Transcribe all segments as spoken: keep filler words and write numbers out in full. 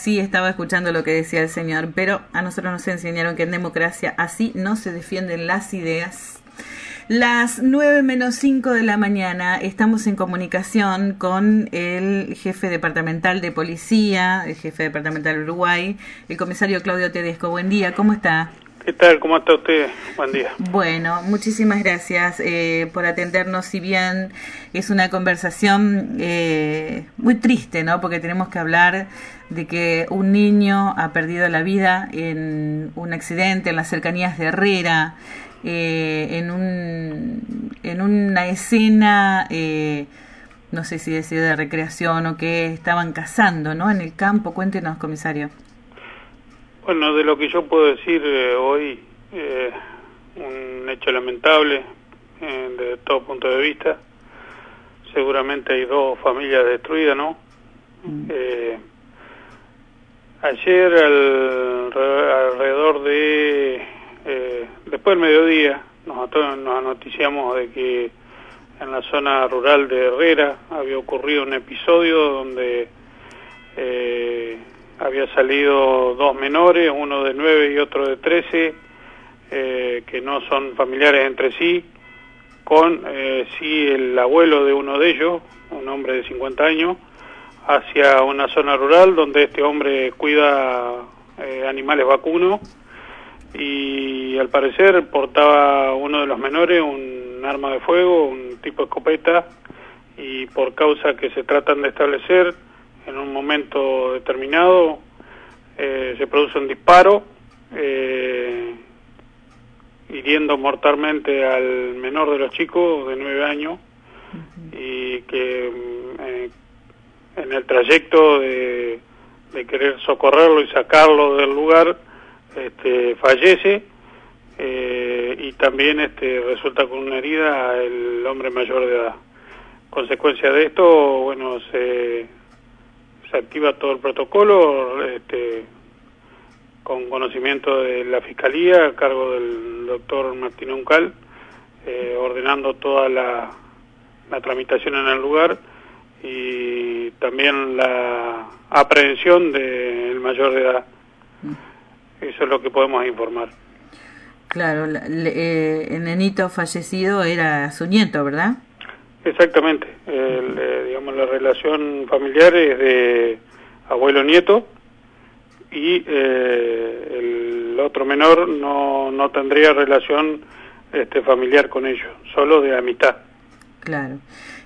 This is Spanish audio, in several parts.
Sí, estaba escuchando lo que decía el señor, pero a nosotros nos enseñaron que en democracia así no se defienden las ideas. Las nueve menos cinco de la mañana estamos en comunicación con el jefe departamental de policía, el jefe departamental de Uruguay, el comisario Claudio Tedesco. Buen día, ¿cómo está? ¿Qué tal? ¿Cómo está usted? Buen día. Bueno, muchísimas gracias eh, por atendernos, si bien es una conversación eh, muy triste, ¿no? Porque tenemos que hablar de que un niño ha perdido la vida en un accidente en las cercanías de Herrera, eh, en un en una escena, eh, no sé si decir de recreación o que estaban cazando, ¿no? En el campo. Cuéntenos, comisario. Bueno, de lo que yo puedo decir eh, hoy, eh, un hecho lamentable eh, desde todo punto de vista. Seguramente hay dos familias destruidas, ¿no? Mm. Eh, ayer al, alrededor de, eh, después del mediodía, nos, nos anoticiamos de que en la zona rural de Herrera había ocurrido un episodio donde eh, había salido dos menores, uno de nueve y otro de trece, eh, que no son familiares entre sí, con eh, sí el abuelo de uno de ellos, un hombre de cincuenta años, hacia una zona rural donde este hombre cuida eh, animales vacunos, y al parecer portaba uno de los menores un arma de fuego, un tipo de escopeta, y por causa que se tratan de establecer, en un momento determinado eh, se produce un disparo, eh, hiriendo mortalmente al menor de los chicos de nueve años, uh-huh. y que eh, en el trayecto de, de querer socorrerlo y sacarlo del lugar, este, fallece, eh, y también este, resulta con una herida el hombre mayor de edad. Consecuencia de esto, bueno, se se activa todo el protocolo, este, con conocimiento de la Fiscalía, a cargo del doctor Martín Uncal, eh, ordenando toda la, la tramitación en el lugar, y también la aprehensión del mayor de edad. Eso es lo que podemos informar. Claro, le, eh, el nenito fallecido era su nieto, ¿verdad? Exactamente, el, eh, digamos la relación familiar es de abuelo-nieto, y eh, el otro menor no no tendría relación este, familiar con ellos, solo de amistad. Claro.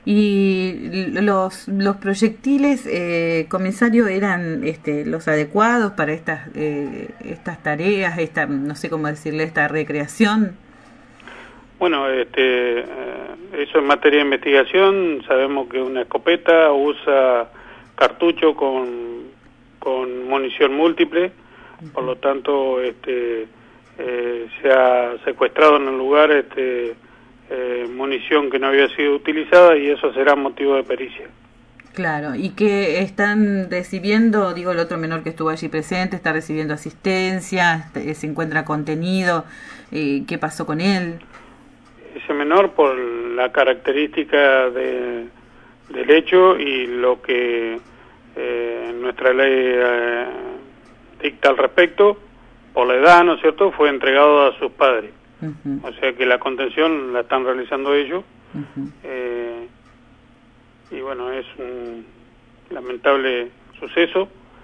Y los los proyectiles, eh, comisario, eran este, los adecuados para estas eh, estas tareas, esta no sé cómo decirle, esta recreación. Bueno, este, eso en materia de investigación, sabemos que una escopeta usa cartucho con, con munición múltiple, uh-huh. Por lo tanto, este, eh, se ha secuestrado en el lugar este, eh, munición que no había sido utilizada, y eso será motivo de pericia. Claro, y que están recibiendo, digo, el otro menor que estuvo allí presente, está recibiendo asistencia, se encuentra contenido, eh, ¿qué pasó con él? Ese menor, por la característica de, del hecho y lo que eh, nuestra ley eh, dicta al respecto, por la edad, ¿no es cierto?, fue entregado a sus padres. Uh-huh. O sea que la contención la están realizando ellos. Uh-huh. eh, y bueno, es un lamentable suceso,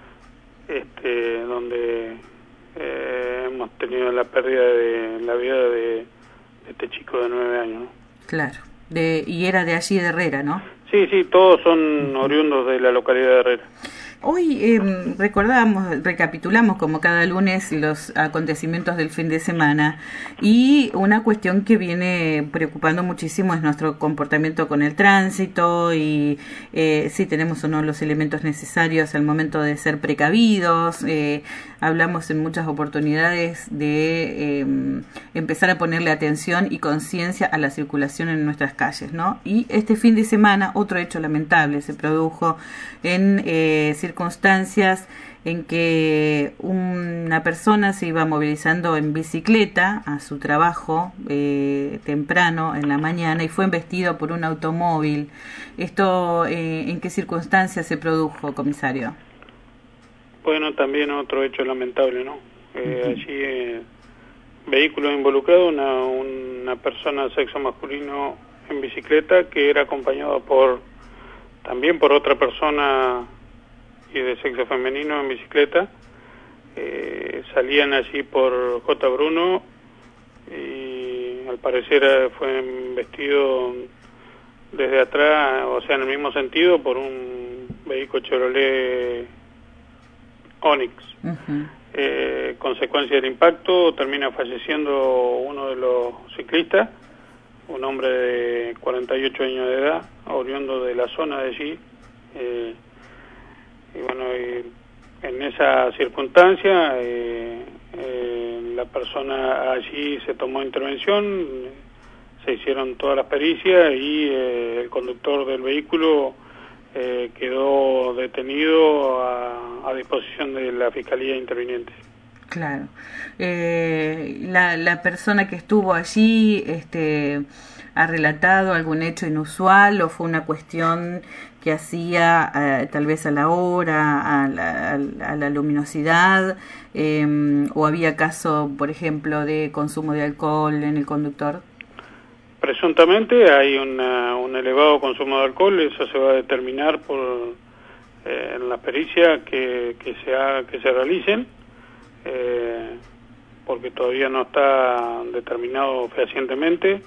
este, donde eh, hemos tenido la pérdida de la vida de este chico de nueve años, ¿no? Claro, de, y era de allí de Herrera, ¿no? Sí, sí, todos son oriundos de la localidad de Herrera. Hoy eh, recordábamos, recapitulamos como cada lunes los acontecimientos del fin de semana, y una cuestión que viene preocupando muchísimo es nuestro comportamiento con el tránsito, y eh, si tenemos o no los elementos necesarios al momento de ser precavidos. Eh, hablamos en muchas oportunidades de eh, empezar a ponerle atención y conciencia a la circulación en nuestras calles, ¿no? Y este fin de semana otro hecho lamentable se produjo en eh, circunstancias en que una persona se iba movilizando en bicicleta a su trabajo eh, temprano en la mañana y fue embestido por un automóvil. ¿Esto eh, en qué circunstancias se produjo, comisario? Bueno, también otro hecho lamentable, ¿no? Eh, uh-huh. Allí, eh, vehículo involucrado, una, una persona de sexo masculino en bicicleta que era acompañado por también por otra persona y de sexo femenino en bicicleta. Eh, salían allí por J. Bruno y al parecer fue vestido desde atrás, o sea, en el mismo sentido, por un vehículo Chevrolet Onix. Uh-huh. Eh, consecuencia del impacto, termina falleciendo uno de los ciclistas, un hombre de cuarenta y ocho años de edad, oriundo de la zona de allí. Eh, y bueno, y en esa circunstancia, eh, eh, la persona allí se tomó intervención, se hicieron todas las pericias y eh, el conductor del vehículo eh, quedó detenido a, a disposición de la Fiscalía Interviniente. Claro. Eh, la, la persona que estuvo allí, este, ¿ha relatado algún hecho inusual o fue una cuestión que hacía eh, tal vez a la hora, a la, a la luminosidad, eh, o había caso, por ejemplo, de consumo de alcohol en el conductor? Presuntamente hay una, un elevado consumo de alcohol, eso se va a determinar por eh, en la pericia que, que, se ha, que se realicen. Eh, porque todavía no está determinado fehacientemente.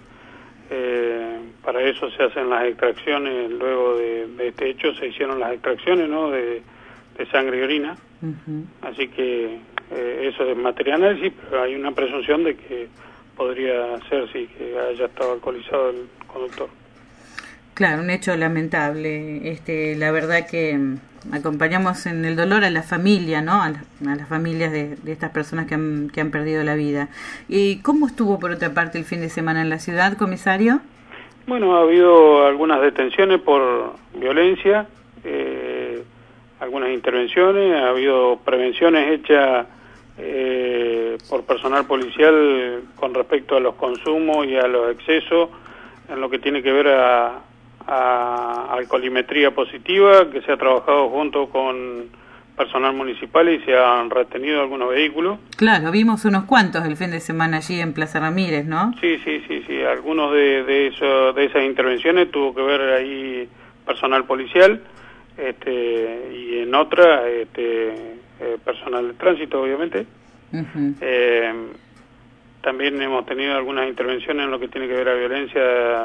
Eh, para eso se hacen las extracciones, luego de, de este hecho se hicieron las extracciones, ¿no?, de, de sangre y orina. Uh-huh. Así que eh, eso es material análisis, pero hay una presunción de que podría ser, sí, que haya estado alcoholizado el conductor. Claro, un hecho lamentable. Este, la verdad que acompañamos en el dolor a la familia, ¿no? A, la, a las familias de, de estas personas que han, que han perdido la vida. ¿Y cómo estuvo, por otra parte, el fin de semana en la ciudad, comisario? Bueno, ha habido algunas detenciones por violencia, eh, algunas intervenciones, ha habido prevenciones hechas eh, por personal policial con respecto a los consumos y a los excesos en lo que tiene que ver a a alcoholimetría positiva, que se ha trabajado junto con personal municipal y se han retenido algunos vehículos. Claro, vimos unos cuantos el fin de semana allí en Plaza Ramírez, ¿no? Sí, sí, sí, sí. Algunos de, de, eso, de esas intervenciones tuvo que ver ahí personal policial, este, y en otra este, eh, personal de tránsito, obviamente. Uh-huh. Eh, también hemos tenido algunas intervenciones en lo que tiene que ver a violencia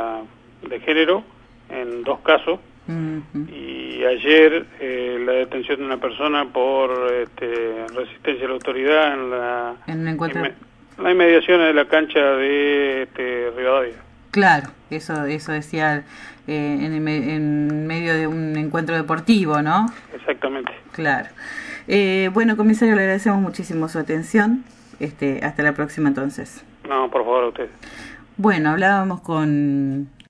de género, en dos casos. Uh-huh. Y ayer eh, la detención de una persona por este, resistencia a la autoridad en la en encuentro... en las inmediaciones de la cancha de este, Rivadavia. Claro, eso eso decía eh, en, en medio de un encuentro deportivo, ¿no? Exactamente. Claro. Eh, bueno, comisario, le agradecemos muchísimo su atención. Este, hasta la próxima entonces. No, por favor, a usted. Bueno, hablábamos con